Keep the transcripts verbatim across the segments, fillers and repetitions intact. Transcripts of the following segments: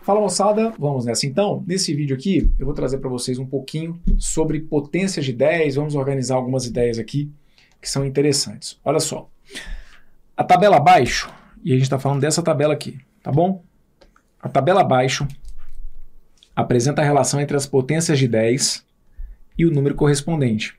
Fala moçada, vamos nessa então. Nesse vídeo aqui eu vou trazer para vocês um pouquinho sobre potências de dez, vamos organizar algumas ideias aqui que são interessantes. Olha só, a tabela abaixo, e a gente está falando dessa tabela aqui, tá bom? A tabela abaixo apresenta a relação entre as potências de dez e o número correspondente.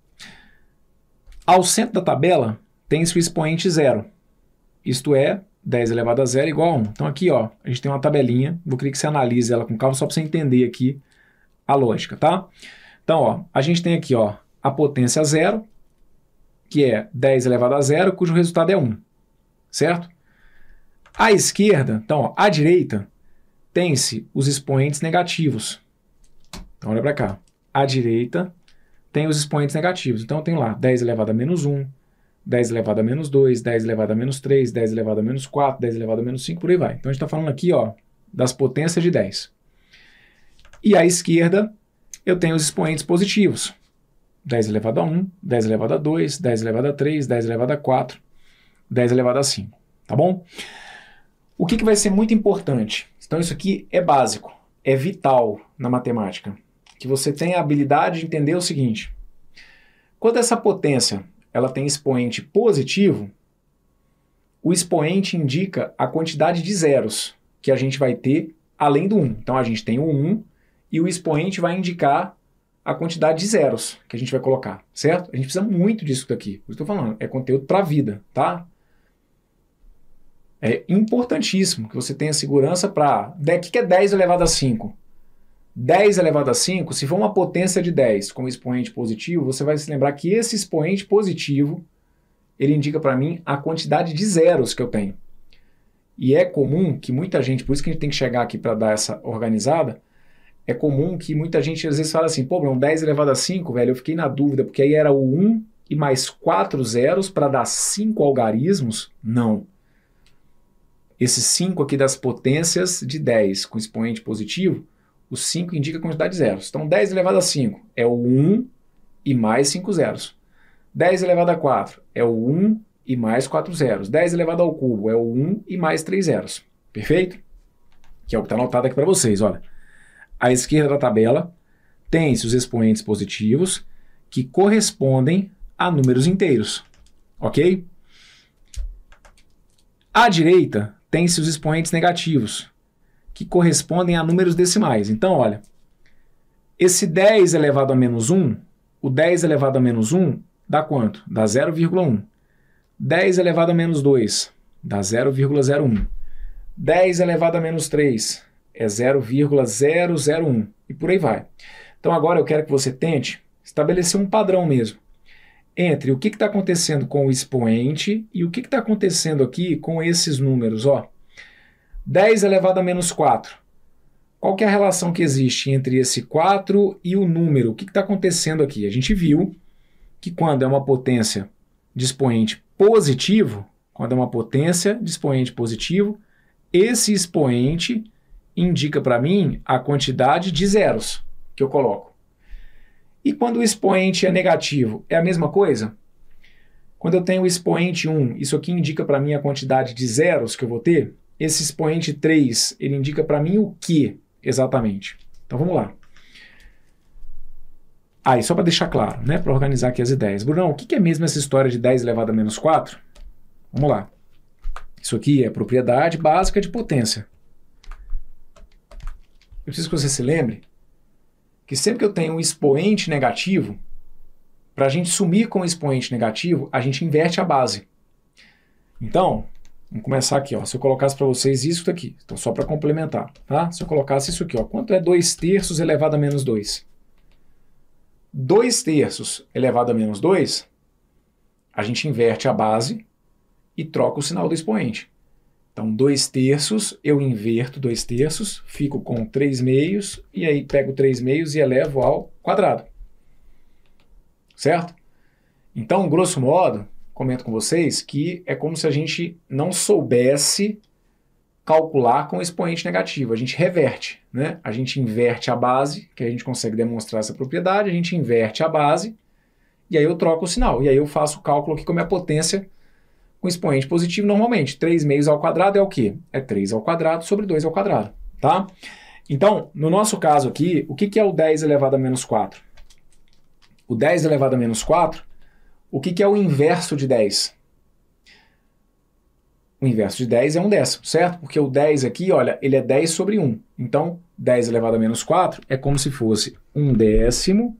Ao centro da tabela tem-se o expoente zero, isto é, dez elevado a zero igual a um. Então aqui, ó, a gente tem uma tabelinha, vou querer que você analise ela com calma só para você entender aqui a lógica, tá? Então, ó, a gente tem aqui, ó, a potência zero, que é dez elevado a zero, cujo resultado é um, certo? À esquerda, então, ó, à direita, tem-se os expoentes negativos. Então, olha para cá. À direita tem os expoentes negativos. Então, eu tenho lá dez elevado a menos um, dez elevado a menos dois, dez elevado a menos três, dez elevado a menos quatro, dez elevado a menos cinco, por aí vai. Então, a gente está falando aqui, ó, das potências de dez. E à esquerda, eu tenho os expoentes positivos. dez elevado a um, dez elevado a dois, dez elevado a três, dez elevado a quatro, dez elevado a cinco. Tá bom? O que, que vai ser muito importante? Então, isso aqui é básico, é vital na matemática. Que você tenha a habilidade de entender o seguinte. Quando essa potência ela tem expoente positivo, o expoente indica a quantidade de zeros que a gente vai ter além do um. Então, a gente tem o um e o expoente vai indicar a quantidade de zeros que a gente vai colocar, certo? A gente precisa muito disso daqui. Por isso que eu estou falando, é conteúdo para a vida, tá? É importantíssimo que você tenha segurança para... O que é dez elevado a cinco? dez elevado a cinco, se for uma potência de dez com expoente positivo, você vai se lembrar que esse expoente positivo, ele indica para mim a quantidade de zeros que eu tenho. E é comum que muita gente, por isso que a gente tem que chegar aqui para dar essa organizada, é comum que muita gente às vezes fala assim, pô, Bruno, dez elevado a cinco, velho, eu fiquei na dúvida, porque aí era o um e mais quatro zeros para dar cinco algarismos? Não. Esses cinco aqui das potências de dez com expoente positivo, o cinco indica a quantidade de zeros. Então, dez elevado a cinco é o um e mais cinco zeros. dez elevado a quatro é o um e mais quatro zeros. dez elevado ao cubo é o um e mais três zeros. Perfeito? Que é o que está anotado aqui para vocês. Olha. À esquerda da tabela tem-se os expoentes positivos que correspondem a números inteiros. Ok? À direita tem-se os expoentes negativos, que correspondem a números decimais. Então, olha, esse dez elevado a menos um, o dez elevado a menos um dá quanto? Dá zero vírgula um. dez elevado a menos dois dá zero vírgula zero um. dez elevado a menos três é zero vírgula zero zero um. E por aí vai. Então, agora eu quero que você tente estabelecer um padrão mesmo entre o que está acontecendo com o expoente e o que está acontecendo aqui com esses números, ó. dez elevado a menos quatro. Qual que é a relação que existe entre esse quatro e o número? O que está acontecendo aqui? A gente viu que quando é uma potência de expoente positivo, quando é uma potência de expoente positivo, esse expoente indica para mim a quantidade de zeros que eu coloco. E quando o expoente é negativo, é a mesma coisa? Quando eu tenho o expoente um, isso aqui indica para mim a quantidade de zeros que eu vou ter? Esse expoente três, ele indica para mim o que exatamente? Então vamos lá. Aí, ah, só para deixar claro, né, para organizar aqui as ideias. Brunão, o que é mesmo essa história de dez elevado a menos quatro? Vamos lá. Isso aqui é propriedade básica de potência. Eu preciso que você se lembre que sempre que eu tenho um expoente negativo, para a gente sumir com o expoente negativo, a gente inverte a base. Então, vamos começar aqui, ó. Se eu colocasse para vocês isso aqui, então só para complementar, tá? Se eu colocasse isso aqui, ó, quanto é dois terços elevado a menos dois? dois terços elevado a menos dois, a gente inverte a base e troca o sinal do expoente. Então, dois terços, eu inverto dois terços, fico com três meios, e aí pego três meios e elevo ao quadrado. Certo? Então, grosso modo, comento com vocês que é como se a gente não soubesse calcular com expoente negativo. A gente reverte, né? A gente inverte a base, que a gente consegue demonstrar essa propriedade, a gente inverte a base, e aí eu troco o sinal. E aí eu faço o cálculo aqui com a minha potência com expoente positivo normalmente. três meios ao quadrado é o quê? É três ao quadrado sobre dois ao quadrado. tá? Então, no nosso caso aqui, o que, que é o dez elevado a menos quatro? O dez elevado a menos quatro, o que, que é o inverso de dez? O inverso de dez é um décimo, certo? Porque o dez aqui, olha, ele é dez sobre um. Então, dez elevado a menos quatro é como se fosse um décimo,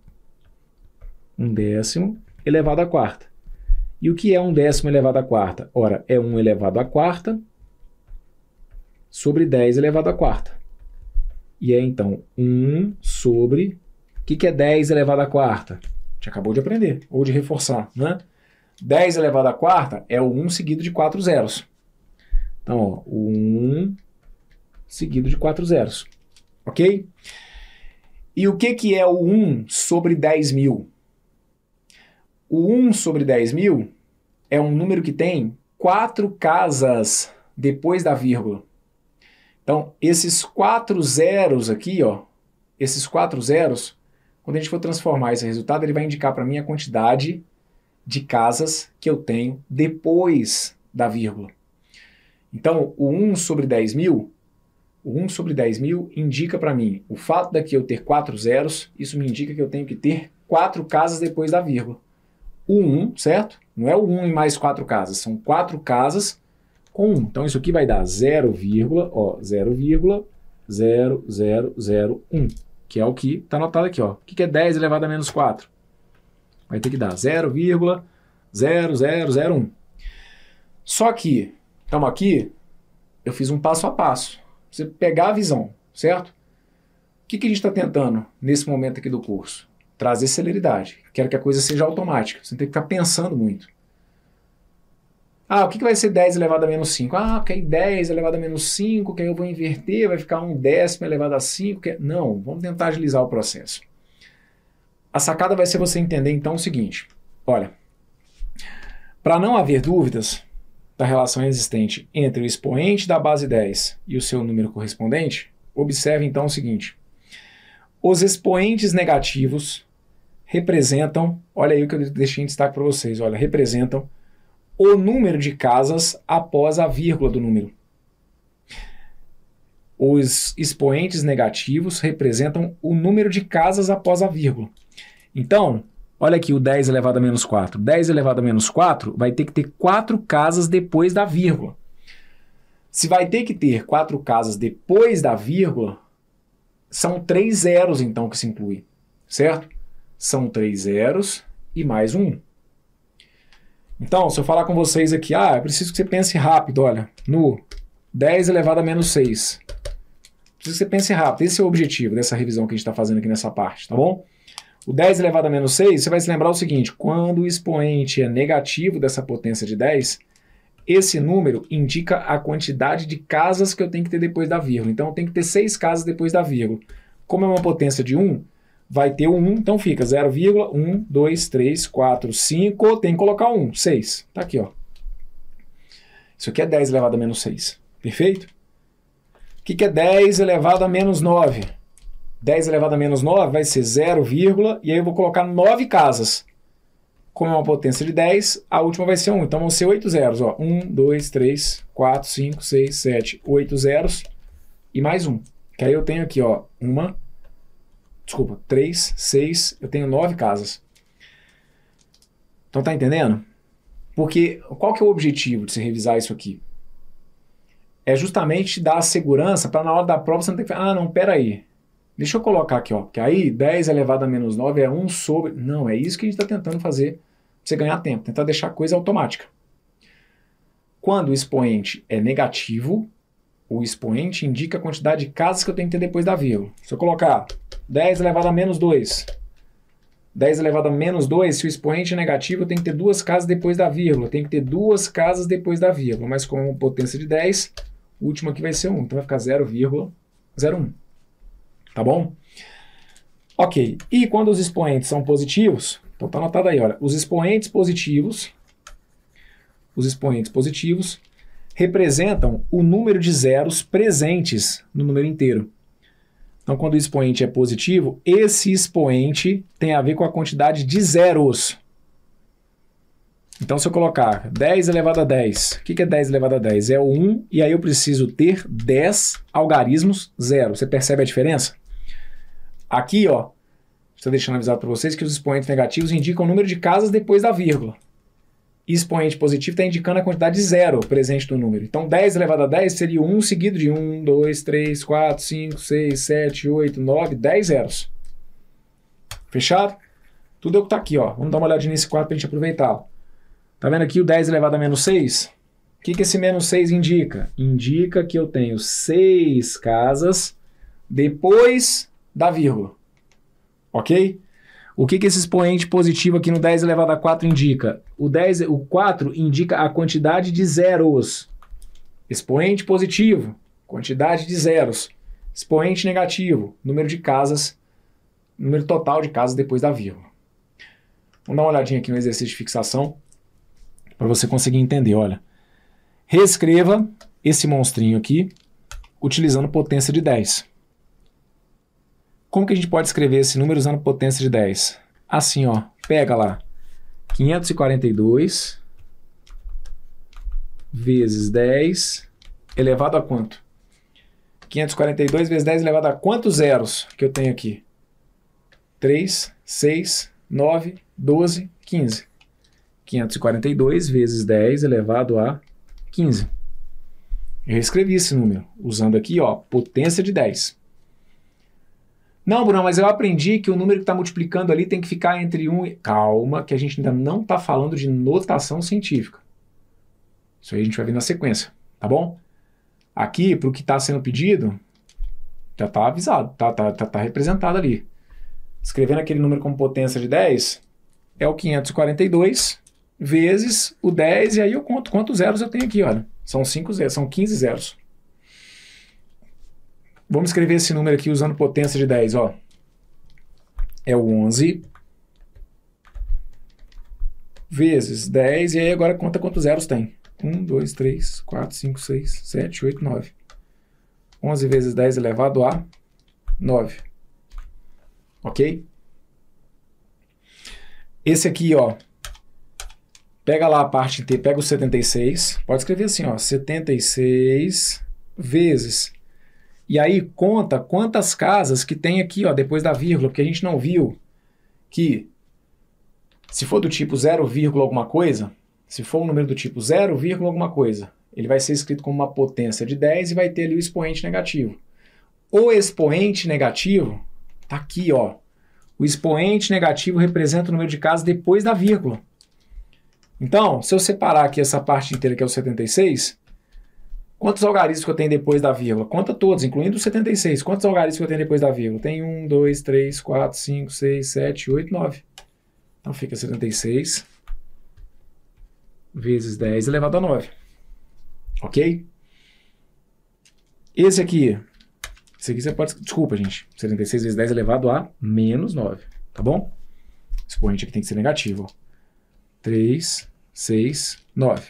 um décimo elevado à quarta. E o que é um décimo elevado à quarta? Ora, é um elevado à quarta sobre dez elevado à quarta. E é, então, um sobre... O que, que é dez elevado à quarta? A gente acabou de aprender, ou de reforçar, né? dez elevado à quarta é o um seguido de quatro zeros. Então, ó, o um seguido de quatro zeros. Ok? E o que, que é o um sobre dez mil? O um sobre dez mil é um número que tem quatro casas depois da vírgula. Então, esses quatro zeros aqui, ó, esses quatro zeros, quando a gente for transformar esse resultado, ele vai indicar para mim a quantidade de casas que eu tenho depois da vírgula. Então, o um sobre dez mil, o um sobre dez mil indica para mim o fato daqui eu ter quatro zeros, isso me indica que eu tenho que ter quatro casas depois da vírgula. O um, certo? Não é o um e mais quatro casas, são quatro casas com um. Então, isso aqui vai dar zero, ó, zero vírgula zero zero zero um, que é o que está anotado aqui. Ó. O que é dez elevado a menos quatro? Vai ter que dar zero vírgula zero zero zero um. Só que, estamos aqui, eu fiz um passo a passo. Você pegar a visão, certo? O que, que a gente está tentando nesse momento aqui do curso? Trazer celeridade. Quero que a coisa seja automática. Você não tem que ficar pensando muito. Ah, o que, que vai ser dez elevado a menos cinco? Ah, porque aí dez elevado a menos cinco, que aí eu vou inverter, vai ficar um décimo elevado a cinco. Que... Não, vamos tentar agilizar o processo. A sacada vai ser você entender, então, o seguinte. Olha, para não haver dúvidas da relação existente entre o expoente da base dez e o seu número correspondente, observe, então, o seguinte. Os expoentes negativos representam, olha aí o que eu deixei em destaque para vocês, olha, representam o número de casas após a vírgula do número. Os expoentes negativos representam o número de casas após a vírgula. Então, olha aqui o dez elevado a menos quatro. dez elevado a menos quatro vai ter que ter quatro casas depois da vírgula. Se vai ter que ter quatro casas depois da vírgula, são três zeros então que se inclui, certo? São três zeros e mais um. Então, se eu falar com vocês aqui, ah, eu preciso que você pense rápido, olha, no dez elevado a menos seis. Preciso que você pense rápido, esse é o objetivo dessa revisão que a gente está fazendo aqui nessa parte, tá bom? O dez elevado a menos seis, você vai se lembrar o seguinte, quando o expoente é negativo dessa potência de dez, esse número indica a quantidade de casas que eu tenho que ter depois da vírgula. Então, eu tenho que ter seis casas depois da vírgula. Como é uma potência de um, vai ter o um, então fica zero vírgula um, dois, três, quatro, cinco, tem que colocar um, seis. Tá aqui, ó. Isso aqui é dez elevado a menos seis. Perfeito? O que, que é dez elevado a menos nove? dez elevado a menos nove vai ser zero, e aí eu vou colocar nove casas. Como é uma potência de dez, a última vai ser um. Então vão ser oito zeros. Ó. um, dois, três, quatro, cinco, seis, sete, oito zeros e mais um. Que aí eu tenho aqui, ó, uma, desculpa, três, seis, eu tenho nove casas. Então tá entendendo? Porque qual que é o objetivo de se revisar isso aqui? É justamente dar a segurança para na hora da prova você não ter que falar, ah, não, peraí. Deixa eu colocar aqui, ó, que aí dez elevado a menos nove é um sobre... Não, é isso que a gente está tentando fazer para você ganhar tempo, tentar deixar a coisa automática. Quando o expoente é negativo, o expoente indica a quantidade de casas que eu tenho que ter depois da vírgula. Se eu colocar dez elevado a menos dois, dez elevado a menos dois, se o expoente é negativo, eu tenho que ter duas casas depois da vírgula. Eu tenho que ter duas casas depois da vírgula, mas com potência de dez, o último aqui vai ser um, então vai ficar zero vírgula zero um. Tá bom? Ok. E quando os expoentes são positivos, então tá anotado aí, olha, os expoentes positivos, os expoentes positivos representam o número de zeros presentes no número inteiro. Então, quando o expoente é positivo, esse expoente tem a ver com a quantidade de zeros. Então, se eu colocar dez elevado a dez, o que, que é dez elevado a dez? É o um, e aí eu preciso ter dez algarismos zero. Você percebe a diferença? Aqui, ó, estou deixando avisado para vocês que os expoentes negativos indicam o número de casas depois da vírgula. E expoente positivo está indicando a quantidade zero presente no número. Então, dez elevado a dez seria um seguido de um, dois, três, quatro, cinco, seis, sete, oito, nove, dez zeros. Fechado? Tudo é o que está aqui, ó. Vamos dar uma olhadinha nesse quadro para a gente aproveitá-lo. Tá vendo aqui o dez elevado a menos seis? O que, que esse menos seis indica? Indica que eu tenho seis casas depois da vírgula. Ok? O que, que esse expoente positivo aqui no dez elevado a quatro indica? O, dez, o quatro indica a quantidade de zeros. Expoente positivo, quantidade de zeros. Expoente negativo, número de casas, número total de casas depois da vírgula. Vamos dar uma olhadinha aqui no exercício de fixação, para você conseguir entender, olha. Reescreva esse monstrinho aqui, utilizando potência de dez. Como que a gente pode escrever esse número usando potência de dez? Assim, ó, pega lá, quinhentos e quarenta e dois vezes dez elevado a quanto? quinhentos e quarenta e dois vezes dez elevado a quantos zeros que eu tenho aqui? três, seis, nove, doze, quinze. quinhentos e quarenta e dois vezes dez elevado a quinze. Eu escrevi esse número, usando aqui, ó, potência de dez. Não, Bruno, mas eu aprendi que o número que está multiplicando ali tem que ficar entre um e... Calma, que a gente ainda não está falando de notação científica. Isso aí a gente vai ver na sequência, tá bom? Aqui, para o que está sendo pedido, já está avisado, tá, tá, tá, tá representado ali. Escrevendo aquele número como potência de dez, é o quinhentos e quarenta e dois vezes o dez, e aí eu conto quantos zeros eu tenho aqui, olha. São cinco zeros, são quinze zeros. Vamos escrever esse número aqui usando potência de dez, ó. É o onze vezes dez, e aí agora conta quantos zeros tem. um, dois, três, quatro, cinco, seis, sete, oito, nove. onze vezes dez elevado a nove. Ok? Esse aqui, ó, pega lá a parte inteira, pega o setenta e seis, pode escrever assim, ó, setenta e seis vezes, e aí conta quantas casas que tem aqui, ó, depois da vírgula, porque a gente não viu que, se for do tipo zero, alguma coisa, se for um número do tipo zero, alguma coisa, ele vai ser escrito como uma potência de dez e vai ter ali o expoente negativo. O expoente negativo tá aqui, ó. O expoente negativo representa o número de casas depois da vírgula. Então, se eu separar aqui essa parte inteira que é o setenta e seis, quantos algarismos que eu tenho depois da vírgula? Conta todos, incluindo o setenta e seis. Quantos algarismos que eu tenho depois da vírgula? Tem um, dois, três, quatro, cinco, seis, sete, oito, nove. Então fica setenta e seis vezes dez elevado a nove. Ok? Esse aqui... Esse aqui você pode... Desculpa, gente. setenta e seis vezes dez elevado a menos nove. Tá bom? Esse expoente aqui tem que ser negativo. Ó. três, seis, nove.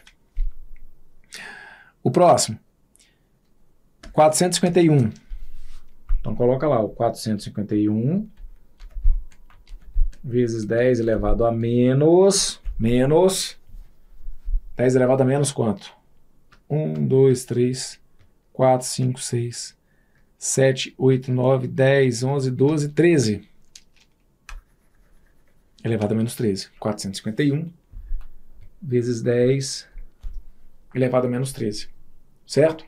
O próximo. quatrocentos e cinquenta e um. Então coloca lá o quatrocentos e cinquenta e um vezes dez elevado a menos... Menos... dez elevado a menos quanto? um, dois, três, quatro, cinco, seis... sete, oito, nove, dez, onze, doze, treze. Elevado a menos treze. quatrocentos e cinquenta e um vezes dez elevado a menos treze. Certo?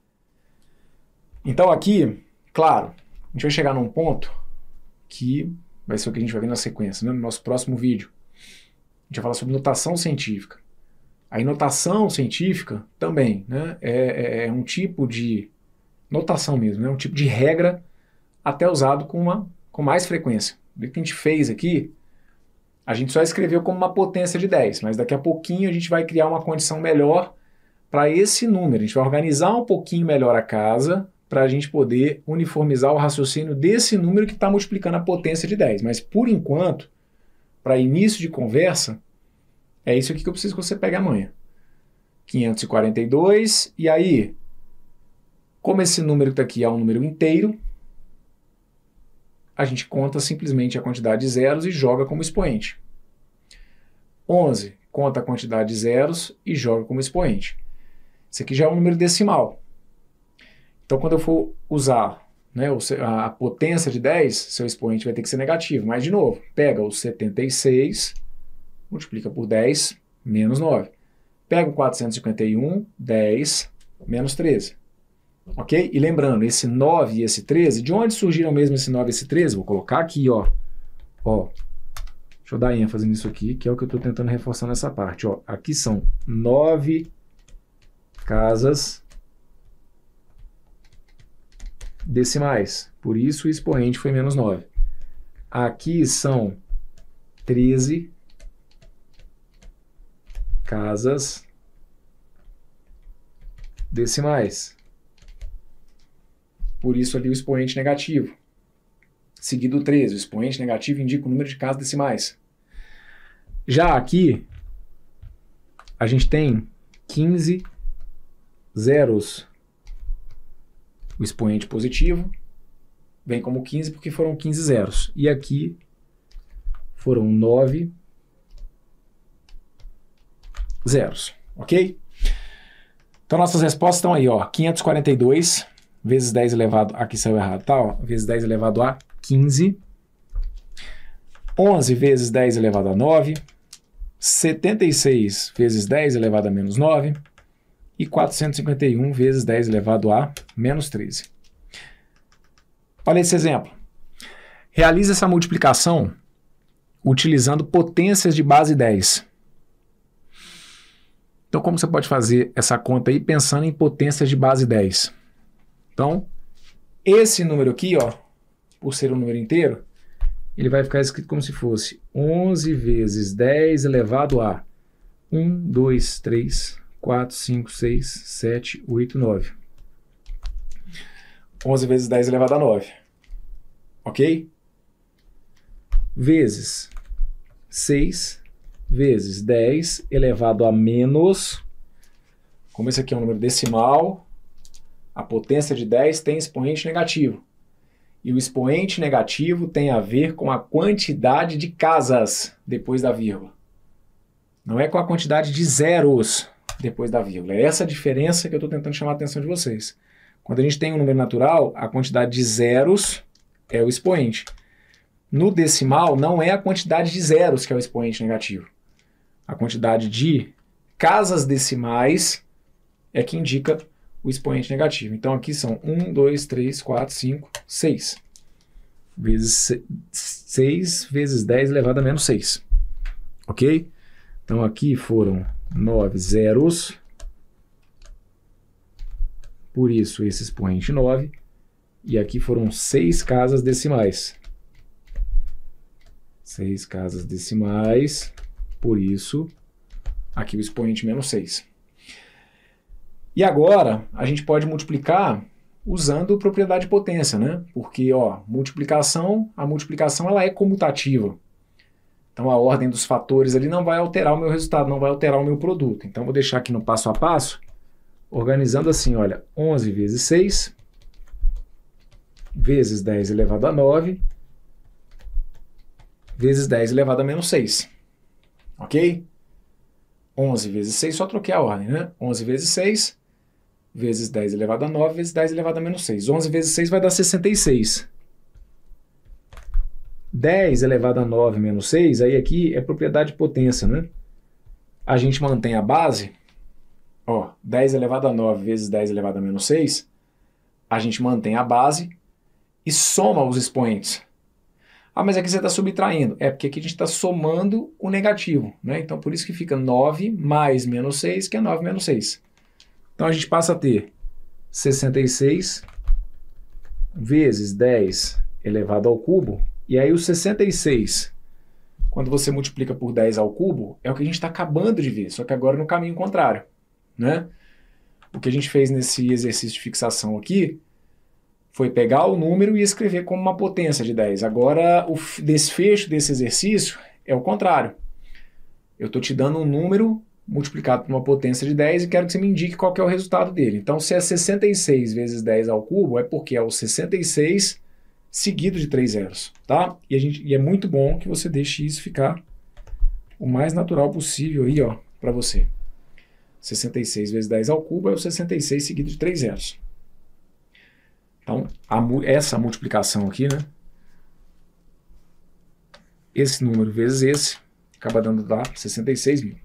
Então aqui, claro, a gente vai chegar num ponto que vai ser o que a gente vai ver na sequência, né? No nosso próximo vídeo. A gente vai falar sobre notação científica. A notação científica também, né? é, é um tipo de... notação mesmo, né? Um tipo de regra até usado com, uma, com mais frequência. O que a gente fez aqui, a gente só escreveu como uma potência de dez, mas daqui a pouquinho a gente vai criar uma condição melhor para esse número. A gente vai organizar um pouquinho melhor a casa para a gente poder uniformizar o raciocínio desse número que está multiplicando a potência de dez. Mas, por enquanto, para início de conversa, é isso aqui que eu preciso que você pegue amanhã. quinhentos e quarenta e dois, e aí... Como esse número que está aqui é um número inteiro, a gente conta simplesmente a quantidade de zeros e joga como expoente. onze conta a quantidade de zeros e joga como expoente. Isso aqui já é um número decimal. Então, quando eu for usar, né, a potência de dez, seu expoente vai ter que ser negativo. Mas, de novo, pega o setenta e seis, multiplica por dez, menos nove. Pega o quatrocentos e cinquenta e um, dez, menos treze. Ok? E lembrando, esse nove e esse treze, de onde surgiram mesmo esse nove e esse treze? Vou colocar aqui, ó. Ó. Deixa eu dar ênfase nisso aqui, que é o que eu estou tentando reforçar nessa parte. Ó. Aqui são nove casas decimais. Por isso o expoente foi menos nove. Aqui são treze casas decimais. Por isso ali o expoente negativo. Seguido o treze. O expoente negativo indica o número de casas decimais. Já aqui, a gente tem quinze zeros. O expoente positivo vem como quinze porque foram quinze zeros. E aqui foram nove zeros. Ok? Então nossas respostas estão aí, ó. quinhentos e quarenta e dois vezes dez elevado... Aqui saiu errado, tá? Ó, vezes dez elevado a quinze. onze vezes dez elevado a nove. setenta e seis vezes dez elevado a menos nove. E quatrocentos e cinquenta e um vezes dez elevado a menos treze. Olha esse exemplo. Realize essa multiplicação utilizando potências de base dez. Então, como você pode fazer essa conta aí pensando em potências de base dez? Então, esse número aqui, ó, por ser um número inteiro, ele vai ficar escrito como se fosse onze vezes dez elevado a um, dois, três, quatro, cinco, seis, sete, oito, nove. onze vezes dez elevado a nove. Ok? Vezes seis vezes dez elevado a menos... Como esse aqui é um número decimal, a potência de dez tem expoente negativo. E o expoente negativo tem a ver com a quantidade de casas depois da vírgula. Não é com a quantidade de zeros depois da vírgula. É essa a diferença que eu estou tentando chamar a atenção de vocês. Quando a gente tem um número natural, a quantidade de zeros é o expoente. No decimal, não é a quantidade de zeros que é o expoente negativo. A quantidade de casas decimais é que indica o expoente negativo. Então, aqui são um, dois, três, quatro, cinco, seis. Vezes seis vezes dez elevado a menos seis. Ok? Então, aqui foram nove zeros. Por isso, esse expoente nove. E aqui foram seis casas decimais. seis casas decimais. Por isso, aqui o expoente menos seis. E agora, a gente pode multiplicar usando propriedade de potência, né? Porque, ó, multiplicação, a multiplicação ela é comutativa. Então, a ordem dos fatores ali não vai alterar o meu resultado, não vai alterar o meu produto. Então, vou deixar aqui no passo a passo, organizando assim, olha, onze vezes seis, vezes dez elevado a nove, vezes dez elevado a menos seis. Ok? onze vezes seis, só troquei a ordem, né? onze vezes seis, vezes dez elevado a nove, vezes dez elevado a menos seis. onze vezes seis vai dar sessenta e seis. dez elevado a nove menos seis, aí aqui é propriedade de potência, né? A gente mantém a base, ó, dez elevado a nove vezes dez elevado a menos seis, a gente mantém a base e soma os expoentes. Ah, mas aqui você está subtraindo. É porque aqui a gente está somando o negativo, né? Então, por isso que fica nove mais menos seis, que é nove menos seis. Então, a gente passa a ter sessenta e seis vezes dez elevado ao cubo. E aí, o sessenta e seis, quando você multiplica por dez ao cubo, é o que a gente está acabando de ver, só que agora no caminho contrário, né? O que a gente fez nesse exercício de fixação aqui foi pegar o número e escrever como uma potência de dez. Agora, o desfecho desse exercício é o contrário. Eu estou te dando um número multiplicado por uma potência de dez e quero que você me indique qual que é o resultado dele. Então, se é sessenta e seis vezes dez ao cubo, é porque é o sessenta e seis seguido de três zeros, tá? E, a gente, e é muito bom que você deixe isso ficar o mais natural possível aí, ó, para você. sessenta e seis vezes dez ao cubo é o sessenta e seis seguido de três zeros. Então, a, essa multiplicação aqui, né? Esse número vezes esse, acaba dando lá sessenta e seis mil.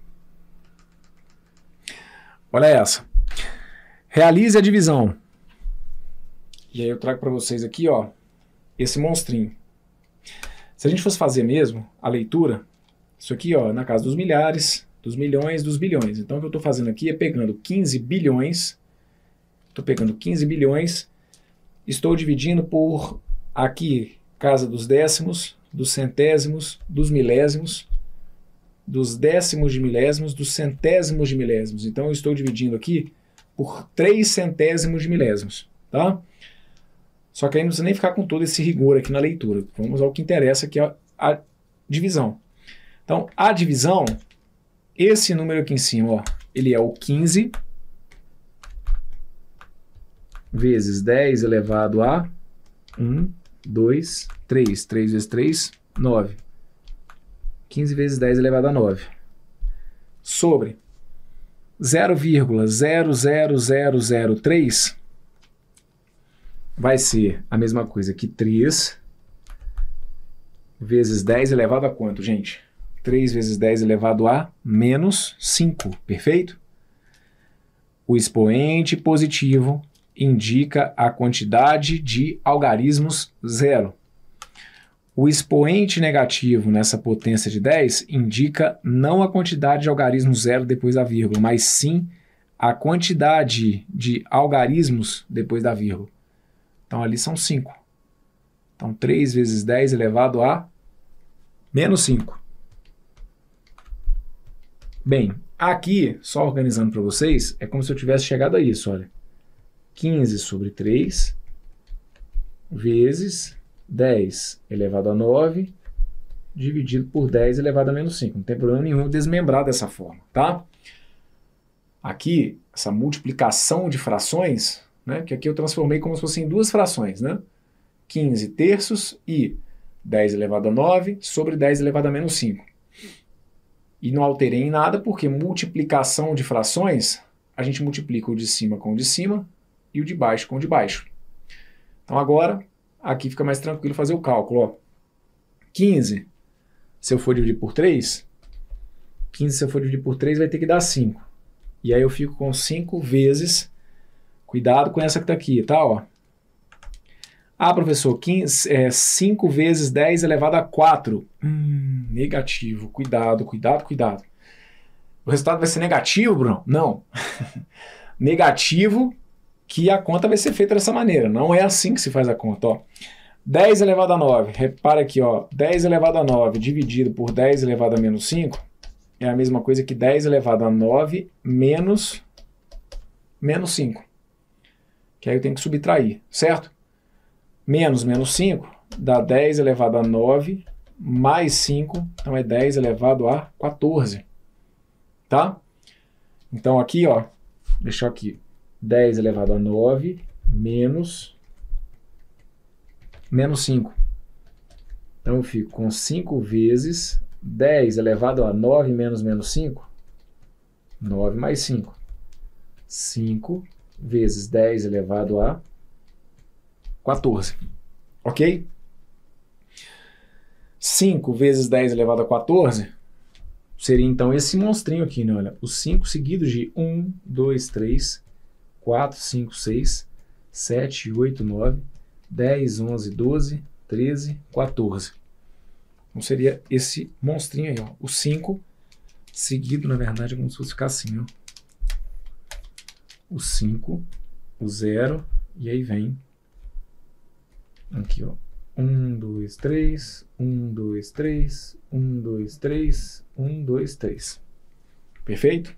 Olha essa. Realize a divisão. E aí eu trago para vocês aqui, ó, esse monstrinho. Se a gente fosse fazer mesmo a leitura, isso aqui, ó, na casa dos milhares, dos milhões, dos bilhões. Então o que eu estou fazendo aqui é pegando quinze bilhões, estou pegando quinze bilhões, estou dividindo por aqui, casa dos décimos, dos centésimos, dos milésimos, dos décimos de milésimos, dos centésimos de milésimos. Então eu estou dividindo aqui por três centésimos de milésimos, tá? Só que aí não precisa nem ficar com todo esse rigor aqui na leitura. Vamos ao que interessa, que é a divisão. Então, a divisão, esse número aqui em cima, ó, ele é o quinze vezes dez elevado a um, dois, três. três vezes três, nove. quinze vezes dez elevado a nove. Sobre zero vírgula zero zero zero zero três vai ser a mesma coisa que três vezes dez elevado a quanto, gente? três vezes dez elevado a menos cinco, perfeito? O expoente positivo indica a quantidade de algarismos zero. O expoente negativo nessa potência de dez indica não a quantidade de algarismos zero depois da vírgula, mas sim a quantidade de algarismos depois da vírgula. Então ali são cinco. Então três vezes dez elevado a menos cinco. Bem, aqui, só organizando para vocês, é como se eu tivesse chegado a isso, olha. quinze sobre três vezes dez elevado a nove dividido por dez elevado a menos cinco. Não tem problema nenhum desmembrar dessa forma, tá? Aqui, essa multiplicação de frações, né, que aqui eu transformei como se fossem duas frações, né? quinze terços e dez elevado a nove sobre dez elevado a menos cinco. E não alterei em nada, porque multiplicação de frações, a gente multiplica o de cima com o de cima e o de baixo com o de baixo. Então agora, aqui fica mais tranquilo fazer o cálculo. Ó. quinze, se eu for dividir por três, quinze se eu for dividir por três vai ter que dar cinco. E aí eu fico com cinco vezes, cuidado com essa que está aqui, tá? Ó. Ah, professor, quinze, é, cinco vezes dez elevado a quatro. Hum, negativo. Cuidado, cuidado, cuidado. O resultado vai ser negativo, Bruno? Não. Negativo que a conta vai ser feita dessa maneira. Não é assim que se faz a conta. Ó. dez elevado a nove. Repara aqui, ó. dez elevado a nove dividido por dez elevado a menos cinco é a mesma coisa que dez elevado a nove menos, menos cinco. Que aí eu tenho que subtrair, certo? Menos menos cinco dá dez elevado a nove mais cinco, então é dez elevado a quatorze. Tá? Então aqui, ó, deixa aqui, dez elevado a nove menos, menos cinco. Então eu fico com cinco vezes dez elevado a nove menos menos cinco, nove mais cinco. cinco vezes dez elevado a quatorze, ok? cinco vezes dez elevado a quatorze seria então esse monstrinho aqui, né? Olha, os cinco seguidos de um, dois, três, quatro, cinco, seis, sete, oito, nove, dez, onze, doze, treze, quatorze. Então seria esse monstrinho aí, ó. O cinco seguido, na verdade, é como se fosse ficar assim, ó. O cinco, o zero, e aí vem aqui, ó. um, dois, três, um, dois, três, um, dois, três, um, dois, três. Perfeito?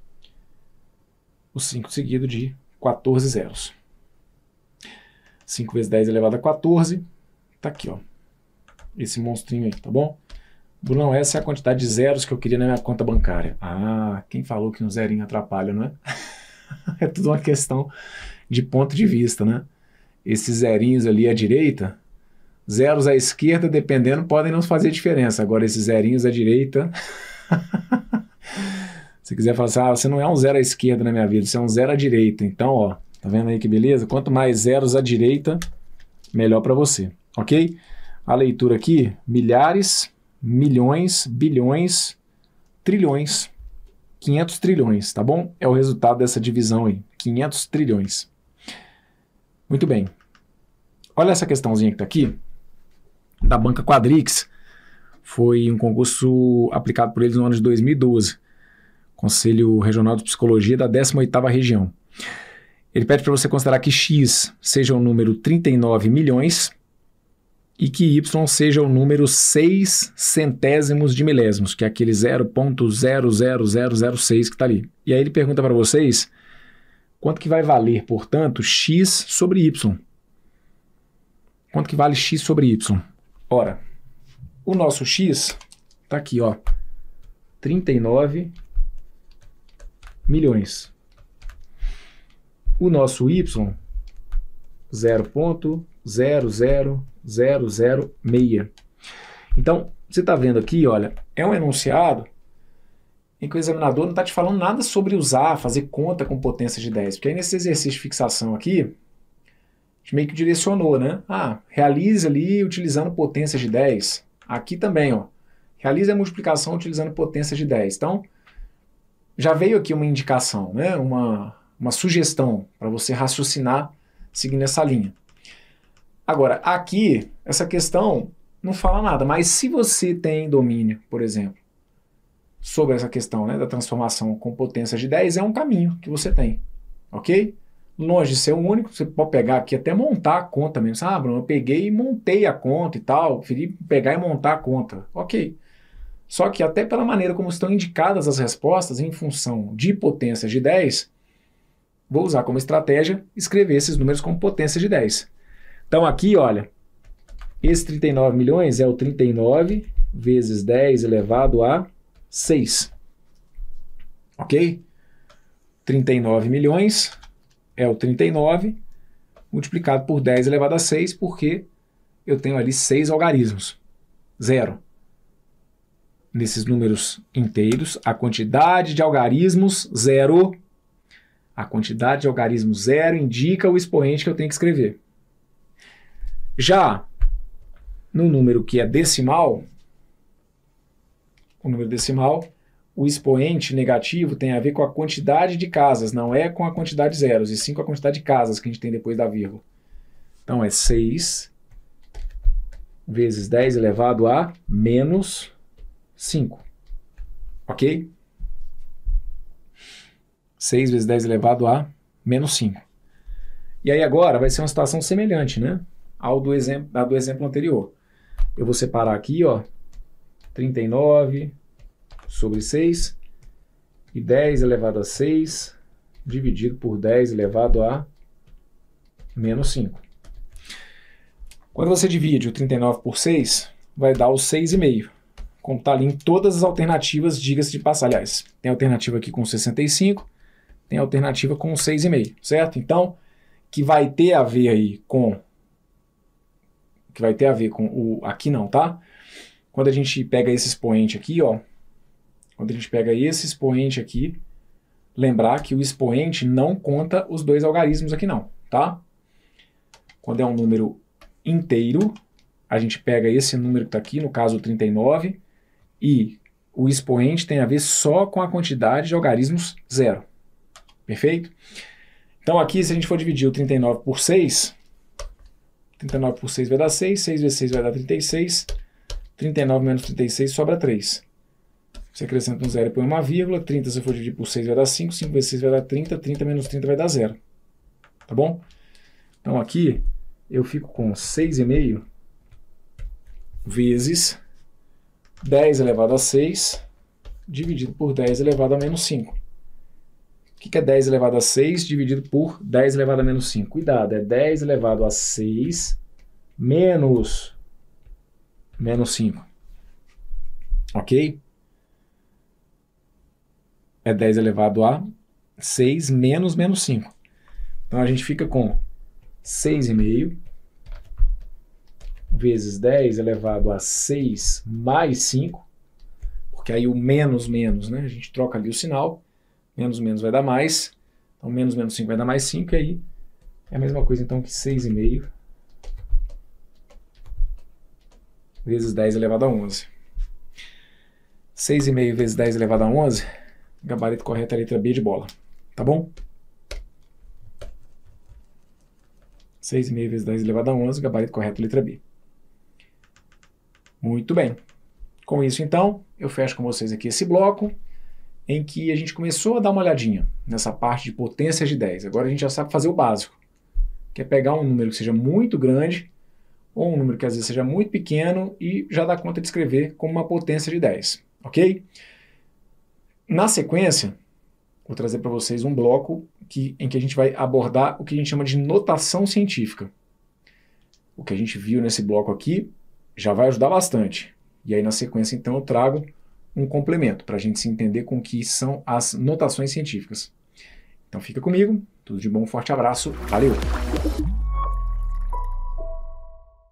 O cinco seguido de quatorze zeros. cinco vezes dez elevado a quatorze. Tá aqui, ó. Esse monstrinho aí, tá bom? Brunão, essa é a quantidade de zeros que eu queria na minha conta bancária. Ah, quem falou que um zerinho atrapalha, não é? É tudo uma questão de ponto de vista, né? Esses zerinhos ali à direita, zeros à esquerda, dependendo, podem não fazer diferença. Agora, esses zerinhos à direita Se quiser falar assim, ah, você não é um zero à esquerda na minha vida, você é um zero à direita. Então, ó, tá vendo aí que beleza? Quanto mais zeros à direita, melhor para você, ok? A leitura aqui, milhares, milhões, bilhões, trilhões, quinhentos trilhões, tá bom? É o resultado dessa divisão aí, quinhentos trilhões. Muito bem. Olha essa questãozinha que tá aqui, da Banca Quadrix. Foi um concurso aplicado por eles no ano de dois mil e doze. Conselho Regional de Psicologia da décima oitava Região. Ele pede para você considerar que X seja o número trinta e nove milhões e que Y seja o número seis centésimos de milésimos, que é aquele zero ponto zero zero zero zero seis que está ali. E aí ele pergunta para vocês quanto que vai valer, portanto, X sobre Y. Quanto que vale X sobre Y? Ora, o nosso X está aqui, ó, trinta e nove milhões. O nosso Y, zero ponto zero zero zero zero seis. Então, você está vendo aqui, olha, é um enunciado em que o examinador não está te falando nada sobre usar, fazer conta com potência de dez. Porque aí nesse exercício de fixação aqui, a gente meio que direcionou, né? Ah, realize ali utilizando potência de dez. Aqui também, ó, realize a multiplicação utilizando potência de dez. Então, já veio aqui uma indicação, né? uma, uma sugestão para você raciocinar seguindo essa linha. Agora, aqui, essa questão não fala nada, mas se você tem domínio, por exemplo, sobre essa questão, né, da transformação com potência de dez, é um caminho que você tem, ok? Longe de ser o único, você pode pegar aqui até montar a conta mesmo. Ah, Bruno, eu peguei e montei a conta e tal, preferi pegar e montar a conta. Ok. Só que até pela maneira como estão indicadas as respostas em função de potência de dez, vou usar como estratégia escrever esses números como potência de dez. Então aqui, olha, esse trinta e nove milhões é o trinta e nove vezes dez elevado a seis. Ok? trinta e nove milhões é o trinta e nove multiplicado por dez elevado a seis, porque eu tenho ali seis algarismos. Zero. Nesses números inteiros, a quantidade de algarismos zero. A quantidade de algarismos zero indica o expoente que eu tenho que escrever. Já no número que é decimal, o número decimal, o expoente negativo tem a ver com a quantidade de casas, não é com a quantidade de zeros, e sim com a quantidade de casas que a gente tem depois da vírgula. Então é seis vezes dez elevado a menos cinco. Ok? seis vezes dez elevado a menos cinco. E aí agora vai ser uma situação semelhante, né? Ao do exemplo, ao do exemplo anterior. Eu vou separar aqui, ó, trinta e nove sobre seis e dez elevado a seis dividido por dez elevado a menos cinco. Quando você divide o trinta e nove por seis, vai dar o seis vírgula cinco. Como está ali em todas as alternativas, diga-se de passagem. Aliás, tem alternativa aqui com sessenta e cinco, tem alternativa com seis vírgula cinco, certo? Então, que vai ter a ver aí com... que vai ter a ver com o... aqui não, tá? Quando a gente pega esse expoente aqui, ó, quando a gente pega esse expoente aqui, lembrar que o expoente não conta os dois algarismos aqui não, tá? Quando é um número inteiro, a gente pega esse número que está aqui, no caso o trinta e nove, e o expoente tem a ver só com a quantidade de algarismos zero. Perfeito? Então aqui, se a gente for dividir o trinta e nove por seis, trinta e nove por seis vai dar seis, seis vezes seis vai dar trinta e seis, trinta e nove menos trinta e seis sobra três. Você acrescenta um zero e põe uma vírgula, trinta se eu for dividir por seis vai dar cinco, cinco vezes seis vai dar trinta, trinta menos trinta vai dar zero. Tá bom? Então aqui eu fico com seis vírgula cinco vezes dez elevado a seis dividido por dez elevado a menos cinco. O que é dez elevado a seis dividido por dez elevado a menos cinco? Cuidado, é dez elevado a seis menos, menos cinco. Ok? É dez elevado a seis menos menos cinco. Então a gente fica com seis vírgula cinco vezes dez elevado a seis mais cinco, porque aí o menos, menos, né? A gente troca ali o sinal, menos, menos vai dar mais, então menos, menos cinco vai dar mais cinco, e aí é a mesma coisa então que seis vírgula cinco vezes dez elevado a onze. seis vírgula cinco vezes dez elevado a onze, gabarito correto é a letra B de bola, tá bom? seis vírgula cinco vezes dez elevado a onze, gabarito correto é a letra B. Muito bem. Com isso, então, eu fecho com vocês aqui esse bloco, em que a gente começou a dar uma olhadinha nessa parte de potências de dez. Agora a gente já sabe fazer o básico, que é pegar um número que seja muito grande, ou um número que às vezes seja muito pequeno, e já dar conta de escrever como uma potência de dez, ok? Na sequência, vou trazer para vocês um bloco que, em que a gente vai abordar o que a gente chama de notação científica. O que a gente viu nesse bloco aqui já vai ajudar bastante. E aí na sequência, então, eu trago um complemento para a gente se entender com o que são as notações científicas. Então fica comigo, tudo de bom, um forte abraço, valeu!